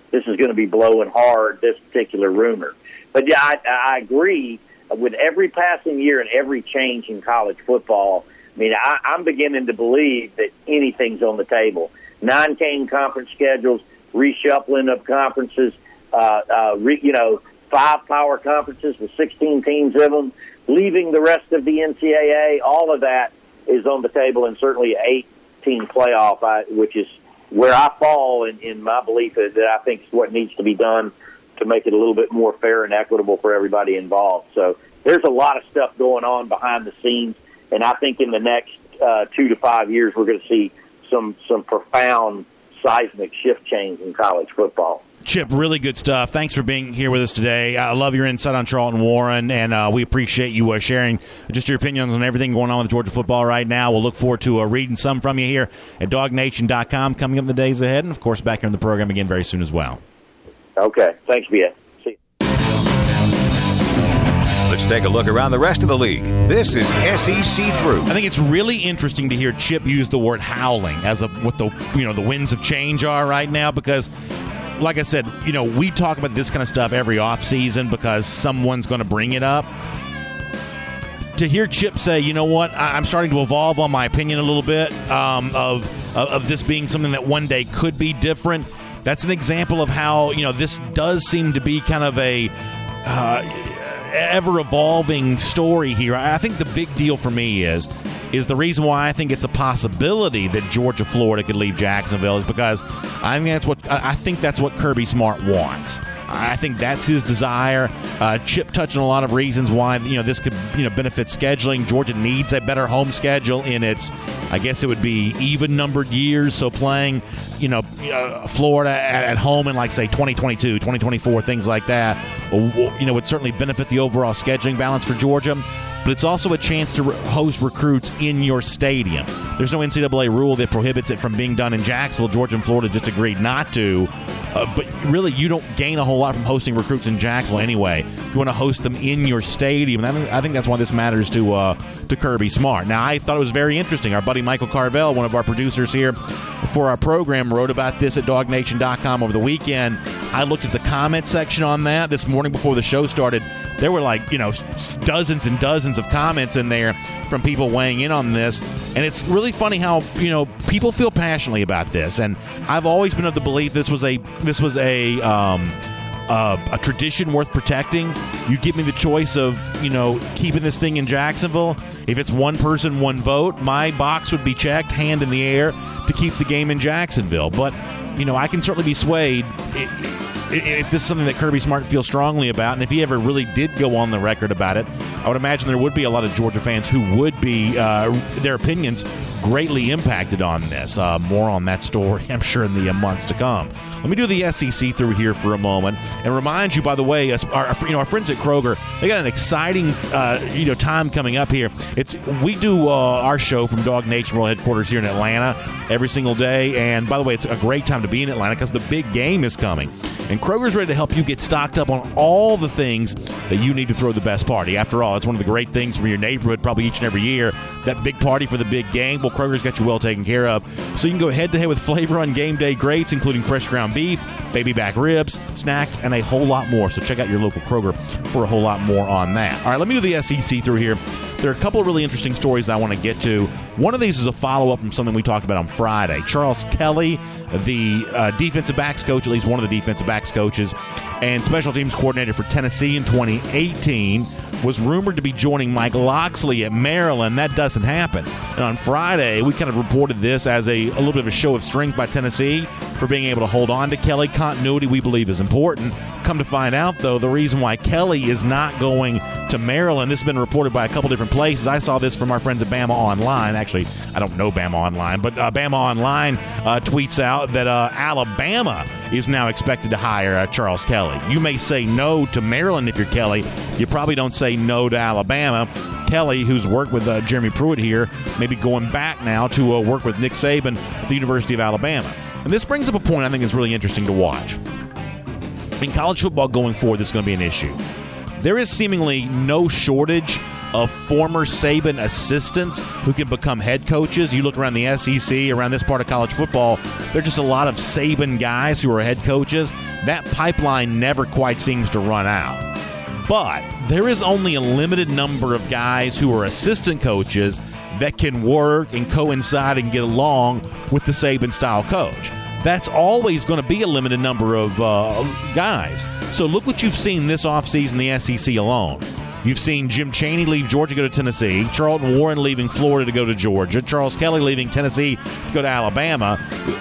this is going to be blowing hard, this particular rumor. But, yeah, I, I agree. With every passing year and every change in college football, I mean, I, I'm beginning to believe that anything's on the table. Nine-game conference schedules, reshuffling of conferences, uh, uh, re, you know, five power conferences with sixteen teams in them, leaving the rest of the N C double A, all of that is on the table, and certainly an eight-team playoff, I, which is where I fall in, in my belief that, that I think is what needs to be done to make it a little bit more fair and equitable for everybody involved. So there's a lot of stuff going on behind the scenes, and I think in the next uh, two to five years we're going to see some some profound seismic shift change in college football. Chip, really good stuff. Thanks for being here with us today. I love your insight on Charlton Warren, and uh, we appreciate you uh, sharing just your opinions on everything going on with Georgia football right now. We'll look forward to uh, reading some from you here at dog nation dot com coming up in the days ahead, and, of course, back here in the program again very soon as well. Okay. Thanks, B S. See you. Let's take a look around the rest of the league. This is S E C Through. I think it's really interesting to hear Chip use the word howling as of what the you know the winds of change are right now, because, like I said, you know we talk about this kind of stuff every offseason because someone's going to bring it up. To hear Chip say, you know what, I'm starting to evolve on my opinion a little bit um, of, of of this being something that one day could be different. That's an example of how, you know, this does seem to be kind of a uh, ever-evolving story here. I think the big deal for me is is the reason why I think it's a possibility that Georgia, Florida could leave Jacksonville is because I think that's what I think that's what Kirby Smart wants. I think that's his desire. Uh, Chip touched on a lot of reasons why you know this could you know benefit scheduling. Georgia needs a better home schedule in its, I guess it would be even numbered years. So playing, you know, uh, Florida at, at home in like say twenty twenty-two, twenty twenty-four, things like that, you know, would certainly benefit the overall scheduling balance for Georgia. But it's also a chance to re- host recruits in your stadium. There's no N C double A rule that prohibits it from being done in Jacksonville. Georgia and Florida just agreed not to. Uh, but really, you don't gain a whole lot from hosting recruits in Jacksonville anyway. You want to host them in your stadium. And I think, I think that's why this matters to uh, to Kirby Smart. Now, I thought it was very interesting. Our buddy Michael Carvel, one of our producers here for our program, wrote about this at dog nation dot com over the weekend. I looked at the comment section on that this morning before the show started. There were like, you know, dozens and dozens of comments in there from people weighing in on this. And it's really funny how, you know, people feel passionately about this. And I've always been of the belief this was a this was a um, uh, a tradition worth protecting. You give me the choice of, you know, keeping this thing in Jacksonville. If it's one person, one vote, my box would be checked, hand in the air, to keep the game in Jacksonville. But, you know, I can certainly be swayed if this is something that Kirby Smart feels strongly about, and if he ever really did go on the record about it, I would imagine there would be a lot of Georgia fans who would be, uh, their opinions greatly impacted on this. Uh, more on that story, I'm sure, in the uh, months to come. Let me do the S E C through here for a moment and remind you, by the way, uh, our, you know, our friends at Kroger, they got an exciting uh, you know time coming up here. It's we do uh, our show from Dog Nation World Headquarters here in Atlanta every single day, and by the way, it's a great time to be in Atlanta because the big game is coming. And Kroger's ready to help you get stocked up on all the things that you need to throw the best party. After all, it's one of the great things from your neighborhood probably each and every year, that big party for the big game. Well, Kroger's got you well taken care of. So you can go head-to-head with flavor on game day greats, including fresh ground beef, baby back ribs, snacks, and a whole lot more. So check out your local Kroger for a whole lot more on that. All right, let me do the S E C through here. There are a couple of really interesting stories that I want to get to. One of these is a follow-up from something we talked about on Friday. Charles Kelly, the uh, defensive backs coach, at least one of the defensive backs coaches, and special teams coordinator for Tennessee in twenty eighteen, was rumored to be joining Mike Locksley at Maryland. That doesn't happen. And on Friday, we kind of reported this as a, a little bit of a show of strength by Tennessee for being able to hold on to Kelly. Continuity, we believe, is important. Come to find out, though, the reason why Kelly is not going to Maryland, this has been reported by a couple different places. I saw this from our friends at Bama Online. Actually, I don't know Bama Online, but uh, Bama Online uh, tweets out that uh, Alabama is now expected to hire uh, Charles Kelly. You may say no to Maryland if you're Kelly. You probably don't say no to Alabama. Kelly, who's worked with uh, Jeremy Pruitt here, may be going back now to uh, work with Nick Saban at the University of Alabama. And this brings up a point I think is really interesting to watch. In college football going forward, this is going to be an issue. There is seemingly no shortage of former Saban assistants who can become head coaches. You look around the S E C, around this part of college football, there are just a lot of Saban guys who are head coaches. that pipeline never quite seems to run out. But there is only a limited number of guys who are assistant coaches that can work and coincide and get along with the Saban-style coach. That's always going to be a limited number of uh, guys. So look what you've seen this offseason in the S E C alone. You've seen Jim Chaney leave Georgia to go to Tennessee, Charlton Warren leaving Florida to go to Georgia, Charles Kelly leaving Tennessee to go to Alabama.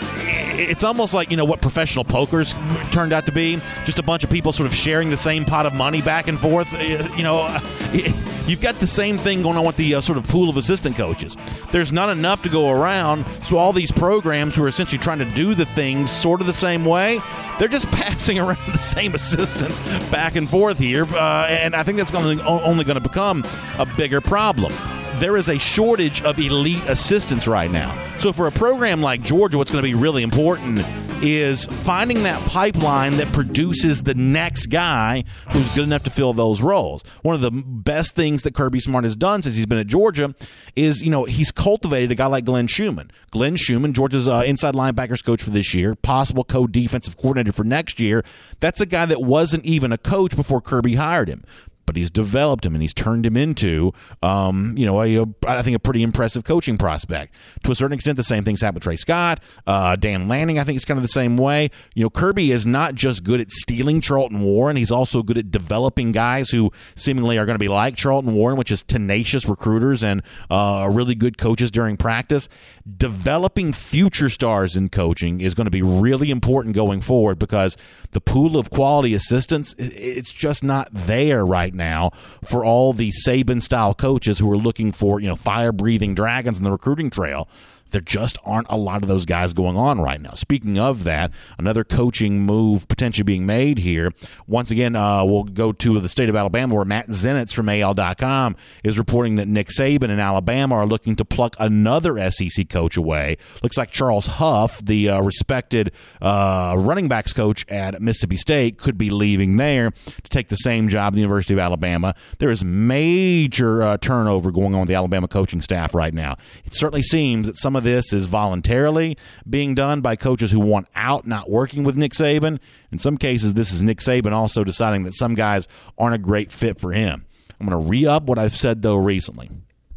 It's almost like, you know, what professional poker's turned out to be. Just a bunch of people sort of sharing the same pot of money back and forth. You know, you've got the same thing going on with the uh, sort of pool of assistant coaches. There's not enough to go around, so all these programs who are essentially trying to do the things sort of the same way, they're just passing around the same assistants back and forth here, uh, and I think that's gonna, only going to become a bigger problem. There is a shortage of elite assistants right now. So for a program like Georgia, what's going to be really important is finding that pipeline that produces the next guy who's good enough to fill those roles. One of the best things that Kirby Smart has done since he's been at Georgia is, you know, he's cultivated a guy like Glenn Schumann. Glenn Schumann, Georgia's uh, inside linebackers coach for this year, possible co-defensive coordinator for next year. That's a guy that wasn't even a coach before Kirby hired him. But he's developed him and he's turned him into, um, you know, a, a, I think a pretty impressive coaching prospect. To a certain extent, the same thing's happened with Trey Scott. Uh, Dan Lanning, I think, is kind of the same way. You know, Kirby is not just good at stealing Charlton Warren. He's also good at developing guys who seemingly are going to be like Charlton Warren, which is tenacious recruiters and uh, really good coaches during practice. Developing future stars in coaching is going to be really important going forward because the pool of quality assistants, it's just not there right now for all the Saban-style coaches who are looking for, you know, fire-breathing dragons in the recruiting trail. There just aren't a lot of those guys going on right now. Speaking of that, another coaching move potentially being made here. Once again, uh, we'll go to the state of Alabama where Matt Zenitz from A L dot com is reporting that Nick Saban and Alabama are looking to pluck another S E C coach away. Looks like Charles Huff, the uh, respected uh, running backs coach at Mississippi State, could be leaving there to take the same job at the University of Alabama. There is major uh, turnover going on with the Alabama coaching staff right now. It certainly seems that some of this is voluntarily being done by coaches who want out, not working with Nick Saban. In some cases, this is Nick Saban also deciding that some guys aren't a great fit for him. I'm going to re-up what I've said, though, recently.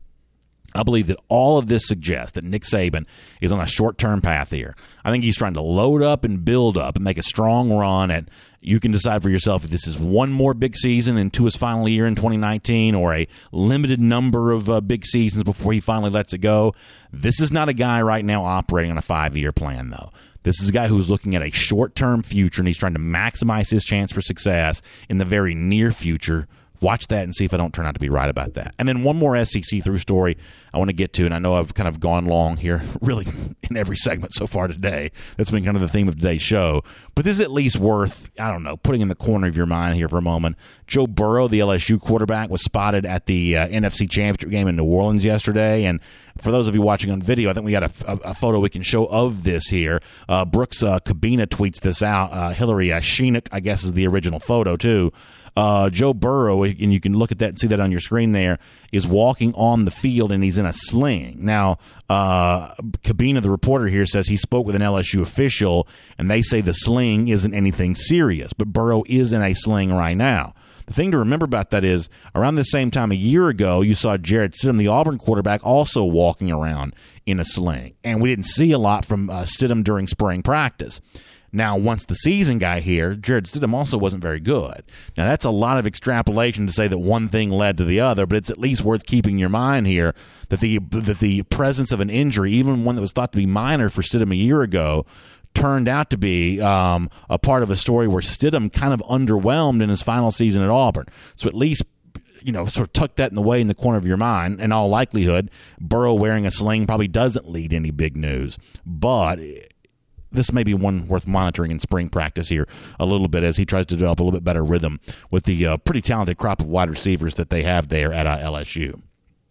I believe that all of this suggests that Nick Saban is on a short-term path here. I think he's trying to load up and build up and make a strong run at, you can decide for yourself if this is one more big season into his final year in twenty nineteen or a limited number of uh, big seasons before he finally lets it go. This is not a guy right now operating on a five-year plan, though. This is a guy who's looking at a short-term future, and he's trying to maximize his chance for success in the very near future. Watch that and see if I don't turn out to be right about that. And then one more S E C through story I want to get to, and I know I've kind of gone long here, really, in every segment so far today. That's been kind of the theme of today's show. But this is at least worth, I don't know, putting in the corner of your mind here for a moment. Joe Burrow, the L S U quarterback, was spotted at the uh, N F C Championship game in New Orleans yesterday. And for those of you watching on video, I think we got a, a, a photo we can show of this here. Uh, Brooks uh, Cabina tweets this out. Uh, Hillary uh, Sheenick, I guess, is the original photo, too. Uh, Joe Burrow, and you can look at that and see that on your screen there, is walking on the field, and he's in a sling. Now, uh, Cabina, the reporter here, says he spoke with an L S U official, and they say the sling isn't anything serious, but Burrow is in a sling right now. The thing to remember about that is, around the same time a year ago, you saw Jarrett Stidham, the Auburn quarterback, also walking around in a sling, and we didn't see a lot from uh, Stidham during spring practice. Now, once the season got here, Jarrett Stidham also wasn't very good. Now, that's a lot of extrapolation to say that one thing led to the other, but it's at least worth keeping in your mind here that the that the presence of an injury, even one that was thought to be minor for Stidham a year ago, turned out to be um, a part of a story where Stidham kind of underwhelmed in his final season at Auburn. So at least, you know, sort of tuck that in the way in the corner of your mind. In all likelihood, Burrow wearing a sling probably doesn't lead any big news, but this may be one worth monitoring in spring practice here a little bit as he tries to develop a little bit better rhythm with the uh, pretty talented crop of wide receivers that they have there at uh, L S U.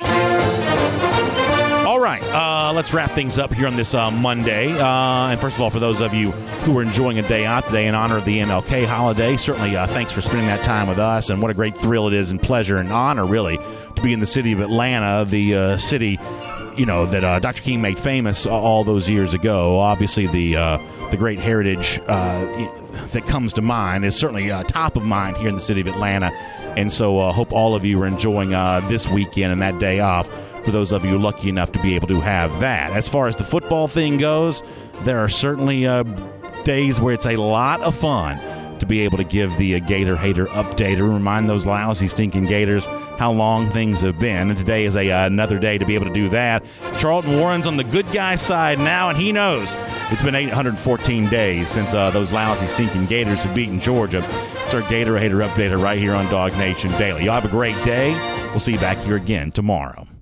All right, uh, let's wrap things up here on this uh, Monday. Uh, and first of all, for those of you who are enjoying a day out today in honor of the M L K holiday, certainly uh, thanks for spending that time with us. And what a great thrill it is and pleasure and honor, really, to be in the city of Atlanta, the uh, city you know, that uh, Doctor King made famous all those years ago. Obviously, the uh, the great heritage uh, that comes to mind is certainly uh, top of mind here in the city of Atlanta. And so I uh, hope all of you are enjoying uh, this weekend and that day off for those of you lucky enough to be able to have that. As far as the football thing goes, there are certainly uh, days where it's a lot of fun to be able to give the uh, Gator Hater update or remind those lousy, stinking Gators how long things have been. And today is a, uh, another day to be able to do that. Charlton Warren's on the good guy side now, and he knows it's been eight hundred fourteen days since uh, those lousy, stinking Gators have beaten Georgia. It's our Gator Hater updater right here on Dog Nation Daily. Y'all have a great day. We'll see you back here again tomorrow.